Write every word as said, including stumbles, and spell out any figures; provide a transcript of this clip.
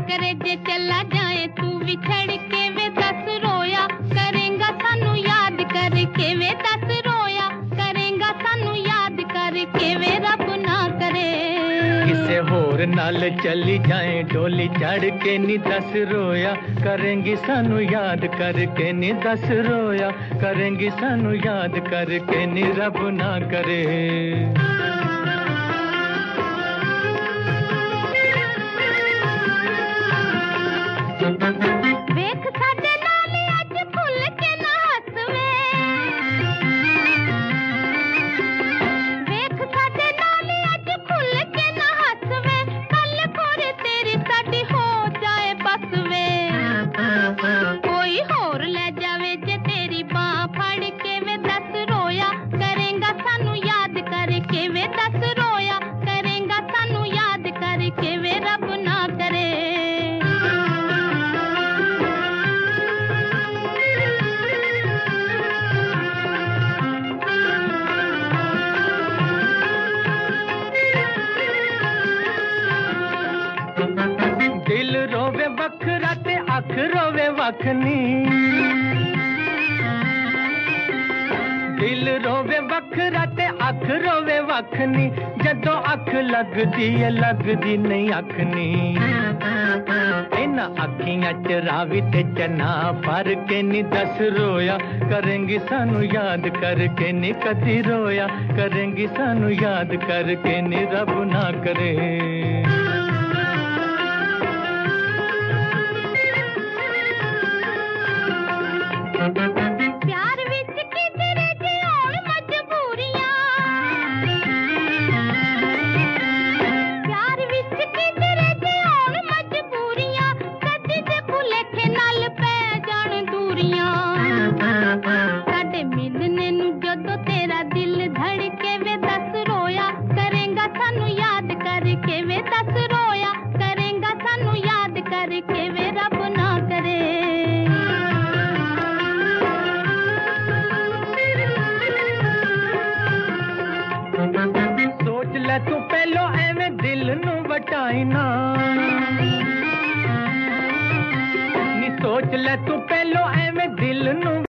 करे जे चला जाए तू विछड़ के वे दस रोया करेगा सानू याद करके वे दस रोया करेगा सानू याद करके वे रब ना करे किसे होर नाल चली जाए डोली चढ़ के नी दस रोया करेंगी सानू याद करके नी दस रोया करेंगी सानू याद करके नी रब ना करे वेख साडे नाल अज खुल के ना हसवे वेख साडे नाल अज खुल के ना हसवे कल कोर तेरी साडी हो जाए बसवे कोई होर ले जावे जे तेरी बाह फड़ के वे दस रोया करेगा सानू याद करके वे दस रोया करेगा सानू याद करके वे रब ना करे दिल रोवे बखरा ते अख रोवे वखनी दिल रोवे बखरा ते अख रोवे वखनी जदों अख लगदी है लगदी नहीं अखनी इना अखियां च रावी ते चना भर के नी दस रोया करेंगी सानू याद करके नी कदी रोया करेंगी सानू याद करके नी रब ना करे प्यार विच किधरे जे होण मजबूरियां प्यार विच किधरे जे होण मजबूरियां कदी ते भुलेखे नाल पै जाण दूरियां साडे मिलने नु जदों तेरा दिल धड़के वे दस रोया करेगा सानू याद करके वे दस रोया करेगा सानू याद करके वे रब ना करे सोच ले तू पहलो एवें दिल नू वटाई ना